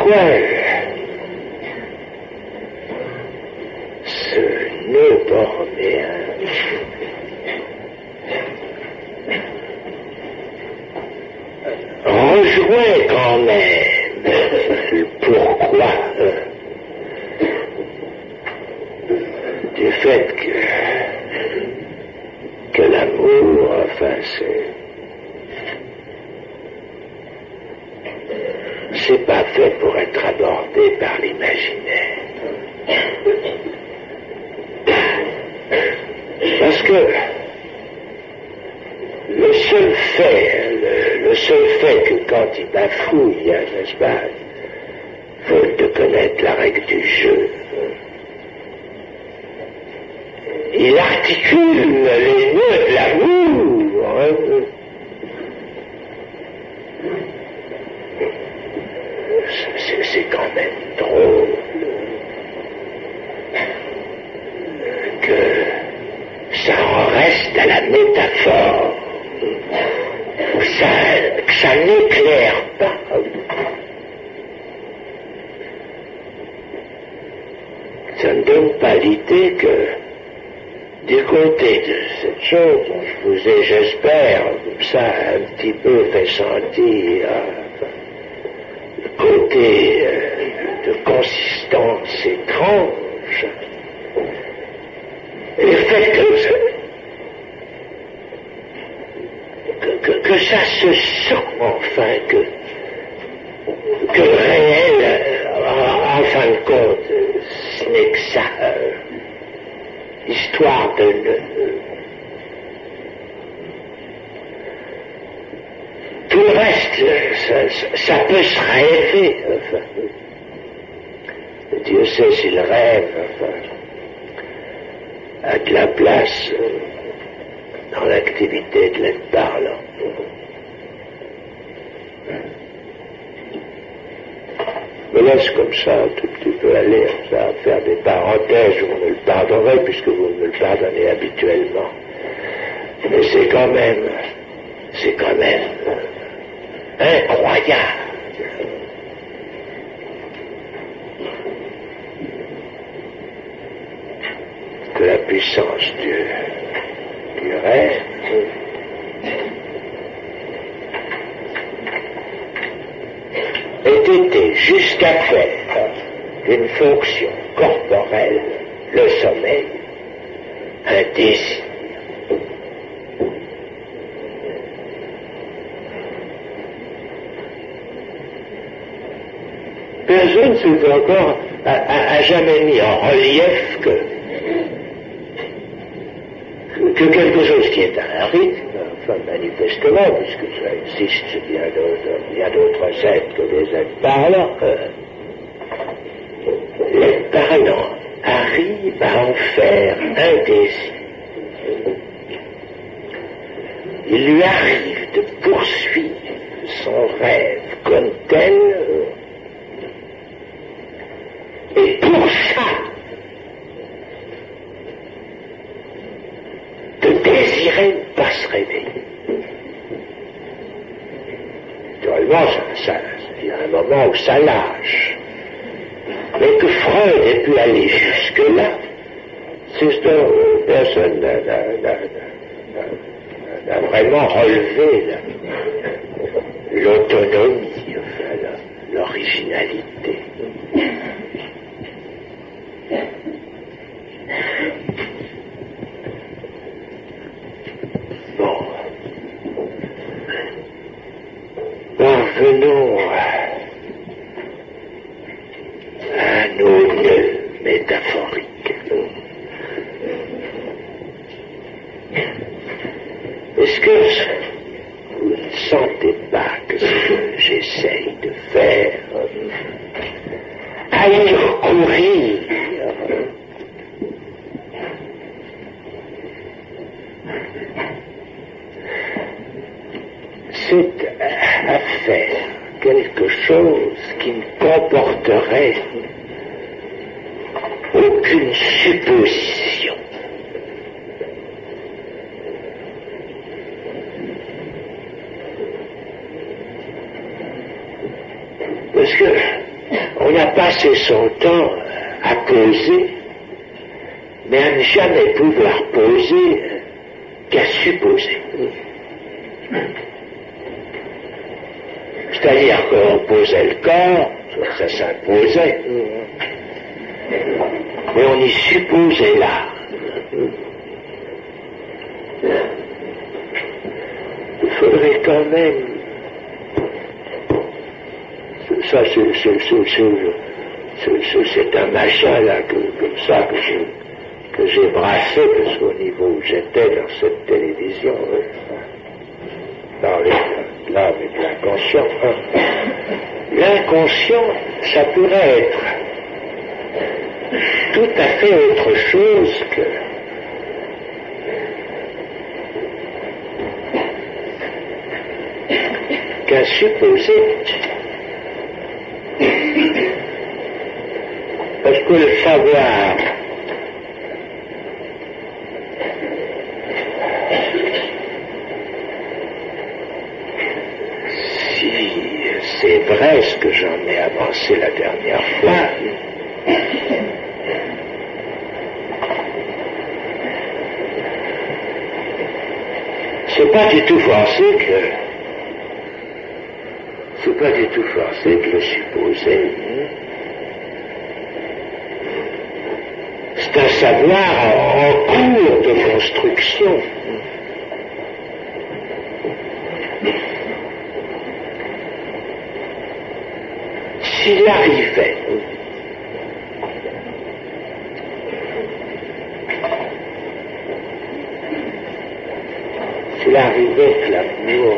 l'étoile, ce nœud bornéen, rejoint quand même le pourquoi du fait que l'amour, enfin, c'est pas fait pour être abordé par l'imaginaire. Parce que le seul fait que quand il bafouille, n'est-ce pas, faute de connaître la règle du jeu, il articule les nœuds de l'amour. C'est quand même drôle que ça en reste à la métaphore, que ça n'éclaire pas. Ça ne donne pas l'idée que du côté de cette chose dont je vous ai, j'espère, ça un petit peu fait sentir le côté de consistance étrange, et le fait que ça se sent, enfin, que le réel, en fin de compte, ce n'est que ça, histoire de tout le reste, ça peut se rêver, enfin. Dieu sait si le rêve, enfin, a de la place dans l'activité de l'être parlant. Je me laisse comme ça un tout petit peu aller, ça, à faire des parenthèses, vous me le pardonnerez puisque vous me le pardonnez habituellement. Mais c'est quand même incroyable. Que la puissance du rêve ait été jusqu'à faire d'une fonction corporelle, le sommeil, un désir. Personne s'est encore a jamais mis en relief que quelque chose qui est un rythme, enfin manifestement, puisque ça existe bien d'autres êtres que des êtres parlants, l'être parlant arrive à en faire un désir. Il lui arrive de poursuivre son rêve comme tel, et pour ça, de désirer ne pas se réveiller. Naturellement, il y a un moment où ça lâche. Mais que Freud ait pu aller jusque-là, c'est ce dont personne n'a vraiment relevé l'autonomie, enfin, l'originalité. Bon. Revenons à nos nœuds métaphoriques. Est-ce que vous ne sentez pas que ce que j'essaye de faire, à y recourir, c'est à faire quelque chose qui ne comporterait aucune supposition. Parce que passé son temps à poser, mais à ne jamais pouvoir poser qu'à supposer. C'est-à-dire qu'on posait le corps, ça s'imposait, mais on y supposait l'art. Il faudrait quand même, ça c'est un machin là, comme ça que j'ai brassé, parce qu'au niveau où j'étais dans cette télévision, parler de l'âme et de l'inconscient. L'inconscient, ça pourrait être tout à fait autre chose qu'un supposé. Parce que le savoir, si c'est vrai ce que j'en ai avancé la dernière fois, c'est pas du tout forcé que le supposé. C'est un savoir en cours de construction. S'il arrivait que l'amour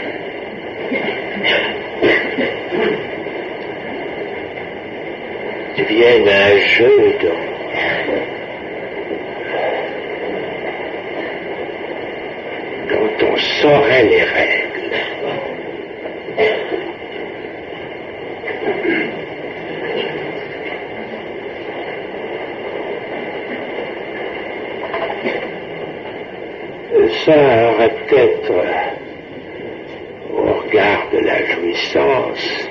devienne un jeu dont on saurait les règles. Ça aurait peut-être, au regard de la jouissance,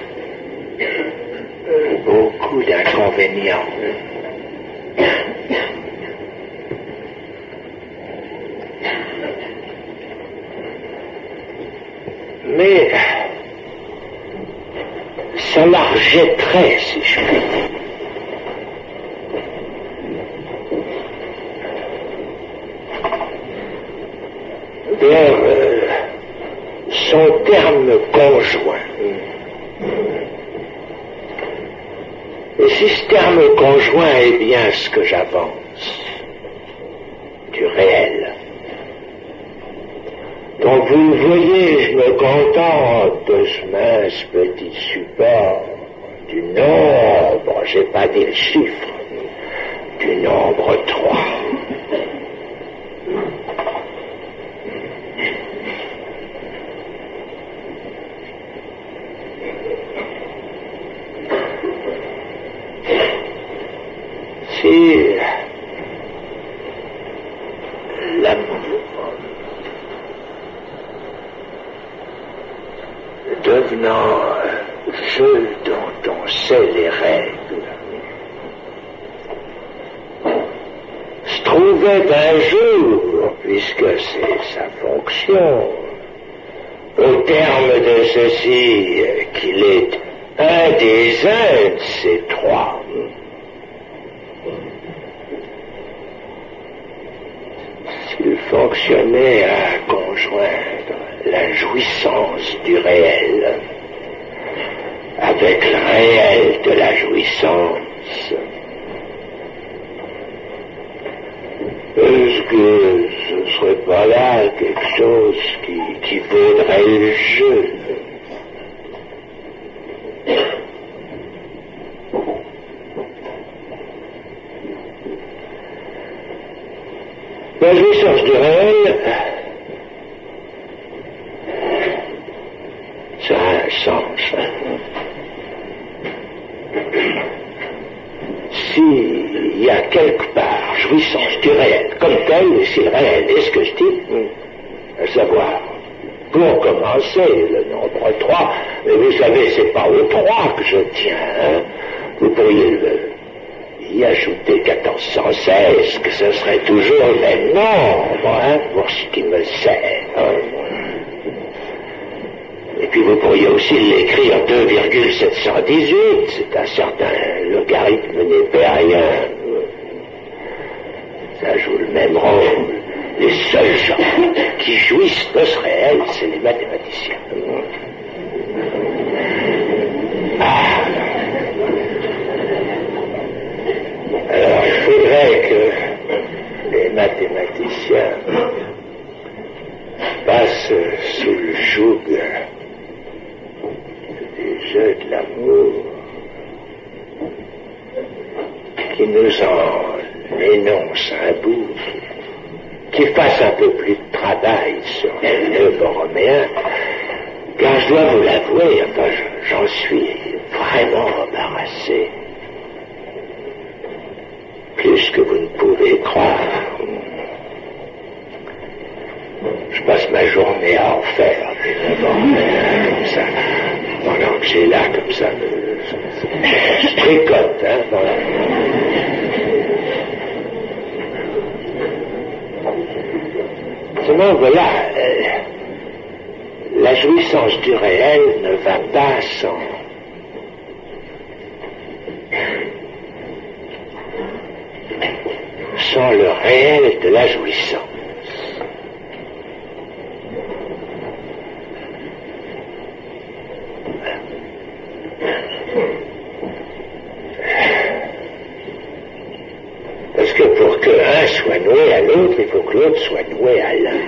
beaucoup d'inconvénients. Mais ça la rejetterait, si je puis dire. Vers son terme conjoint. Et si ce terme conjoint est bien ce que j'avance, du réel. Donc vous voyez, je me contente de ce mince petit support, du nombre, j'ai pas dit le chiffre, du nombre 3. Si l'amour devenant jeu dont on sait les règles se trouvait un jour, puisque c'est sa fonction, au terme de ceci, qu'il est un des uns de ces trois. S'il fonctionnait à conjoindre la jouissance du réel avec le réel de la jouissance, est-ce que ce serait pas là quelque chose qui vaudrait le jeu? La jouissance du réel, ça a un sens. S'il y a quelque part jouissance du réel comme tel, si le réel est ce que je dis, à savoir, pour commencer, le nombre 3, mais vous savez, c'est pas au 3 que je tiens, hein. Vous pourriez y ajouter 1416, que ce serait toujours le même nombre, hein, pour ce qui me sert. Et puis vous pourriez aussi l'écrire 2,718, c'est un certain logarithme népérien. Ça joue le même rôle. Les seuls gens qui jouissent de ce réel, c'est les mathématiciens. Alors il faudrait que les mathématiciens passent sous le joug des jeux de l'amour, qui nous en énoncent un bout, qui fassent un peu plus de travail sur les nœuds borroméens, car je dois vous l'avouer, enfin, j'en suis vraiment embarrassé. Plus que vous ne pouvez croire. Je passe ma journée à en faire des borroméens comme ça, pendant que j'ai là comme ça, je tricote, hein, voilà. Seulement, voilà, la jouissance du réel ne va pas sans le réel de la jouissance. Parce que pour que un soit noué à l'autre, il faut que l'autre soit noué à l'un.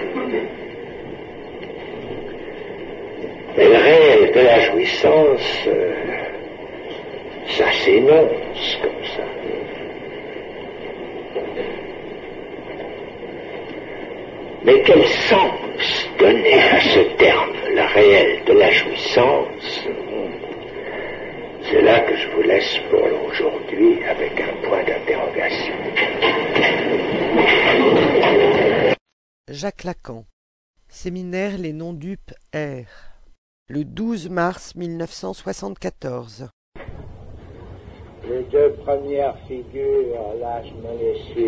Et le réel de la jouissance, ça s'énonce comme ça. Mais quel sens donner à ce terme, le réel de la jouissance? C'est là que je vous laisse pour aujourd'hui avec un point d'interrogation. Jacques Lacan, Séminaire Les Non-Dupes R. Le 12 mars 1974. Les deux premières figures, là, je me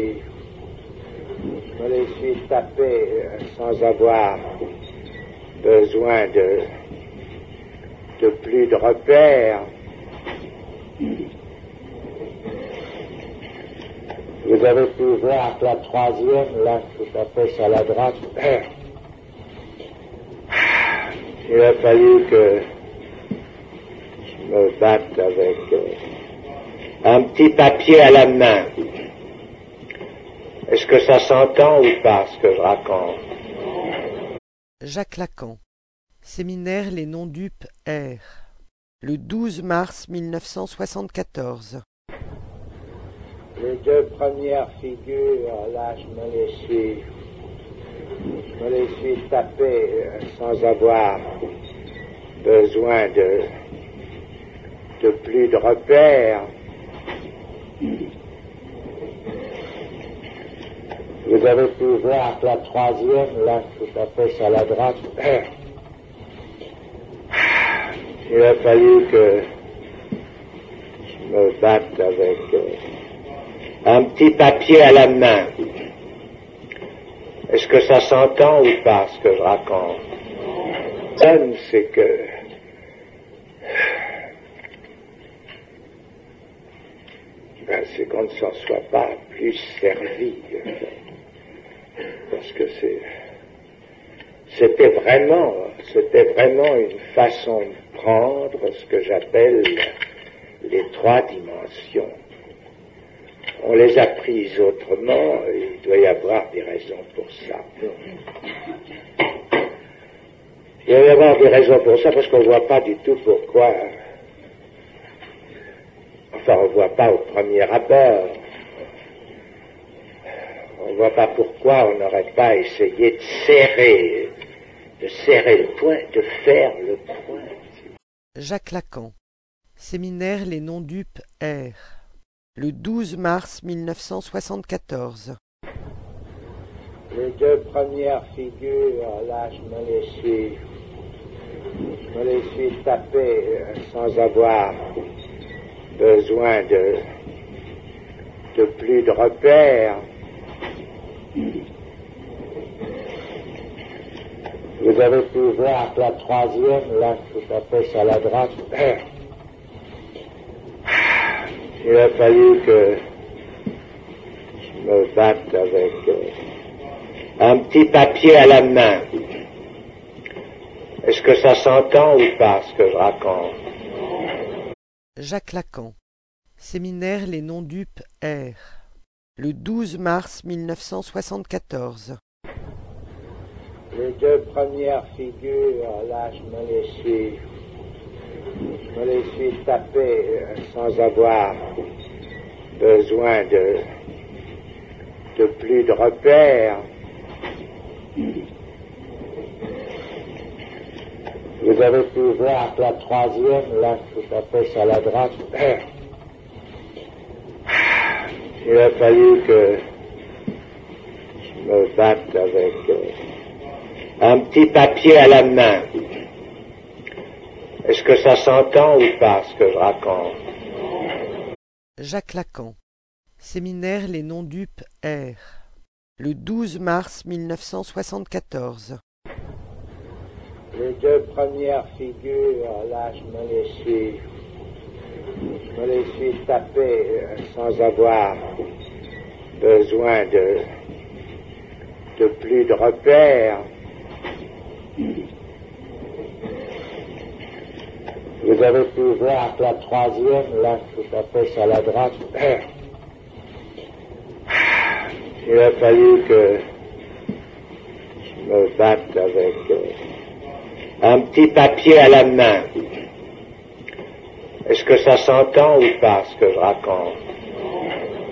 les suis tapées sans avoir besoin de plus de repères. Vous avez pu voir que la troisième, là, tout à fait sur la droite, il a fallu que je me batte avec un petit papier à la main. Est-ce que ça s'entend ou pas, ce que je raconte? Jacques Lacan, Séminaire Les Non-Dupes R. Le 12 mars 1974. Les deux premières figures, là, je me les suis tapées sans avoir besoin de plus de repères. Vous avez pu voir que la troisième, là, tout à fait sur la droite, il a fallu que je me batte avec un petit papier à la main. Est-ce que ça s'entend ou pas, ce que je raconte? C'est que c'est qu'on ne s'en soit pas plus servi. Parce que c'était vraiment une façon de prendre ce que j'appelle les trois dimensions. On les a prises autrement, et il doit y avoir des raisons pour ça. Il doit y avoir des raisons pour ça, parce qu'on ne voit pas du tout pourquoi. Enfin, on ne voit pas au premier abord. On ne voit pas pourquoi on n'aurait pas essayé de serrer le point, de faire le point. Jacques Lacan, Séminaire Les Non-Dupes R. Le 12 mars 1974. Les deux premières figures, là, je me les suis tapées sans avoir besoin de plus de repères. Vous avez pu voir que la troisième, là, tout à fait sur la droite, il a fallu que je me batte avec un petit papier à la main. Est-ce que ça s'entend ou pas, ce que je raconte? Jacques Lacan. Séminaire Les Non-Dupes R. Le 12 mars 1974. Les deux premières figures, là, je me les suis tapées sans avoir besoin de plus de repères. Vous avez pu voir que la troisième, là, tout à fait sur la droite, il a fallu que je me batte avec un petit papier à la main. Est-ce que ça s'entend ou pas, ce que je raconte? Jacques Lacan. Séminaire Les Non-Dupes R. Le 12 mars 1974. Les deux premières figures, là, je me les suis tapées sans avoir besoin de plus de repères. Vous avez pu voir que la troisième, là, tout à fait sur la droite, il a fallu que je me batte avec un petit papier à la main. Est-ce que ça s'entend ou pas, ce que je raconte?